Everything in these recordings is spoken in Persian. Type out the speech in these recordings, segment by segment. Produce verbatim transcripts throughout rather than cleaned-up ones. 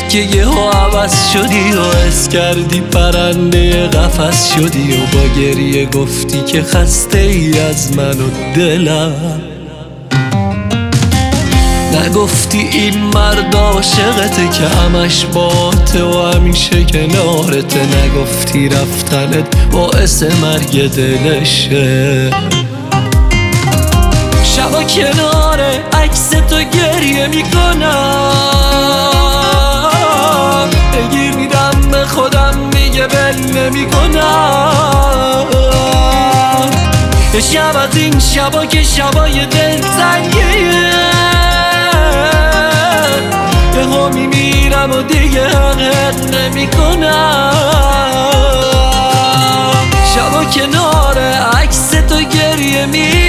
که یهو عوض شدی و حس کردی پرنده قفس شدی و با گریه گفتی که خسته ای از من و دلم. نگفتی این مرد عاشقته که همش باته و همیشه کنارته. نگفتی رفتنت باعث مرگ دلشه. شبا کنار عکس تو گریه میکنم، بگیر میدم به خودم میگه ول نمیکنم. شب از این شبا که شبای دلتنگیه، یهو میمیرم و دیگه حقیق نمیکنم. شبا کنار عکس تو گریه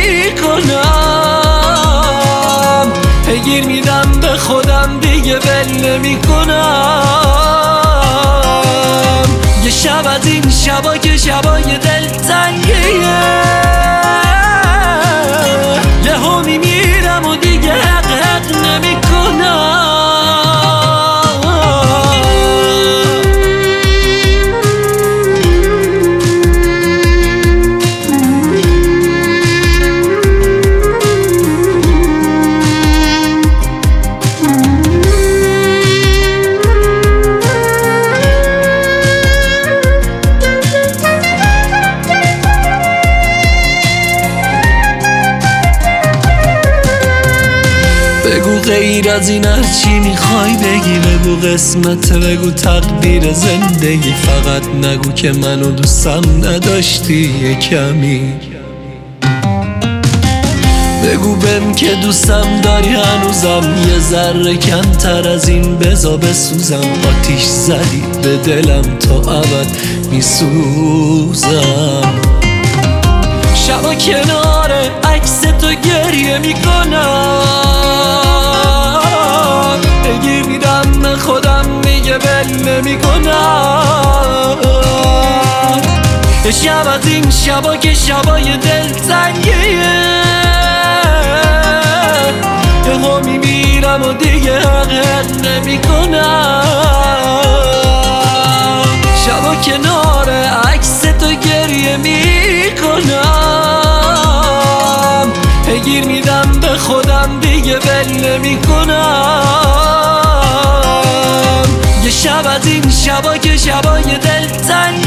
میکنم، پیگیر میدم به خودم دیگه ول نمیکنم. یه شب از این شبا که شبای دلتنگیه، یهو میمیرم و دیگه حق حق نمیکنم. بگو غیر از این هرچی میخوای بگی، بگو قسمت، بگو تقدیر زندگی. فقط نگو که منو دوستم نداشتی یه کمی. بگو بهم که دوستم داری هنوزم، یه ذره کمتر از این بزا بسوزم. آتیش زدی به دلم تا ابد میسوزم. شبا کنار عکس تو گریه میکنم، بگیر میدم به خودم میگه ول نمیکنم. شب از این شبا که شبای دلتنگیه، یهو میمیرم و دیگه حق حق نمیکنم. شبا کنار عکس تو گریه میکنم، پیگیر میدم به خودم دیگه ول نمیکنم. یه شب از این شبا که شبای دلتنگ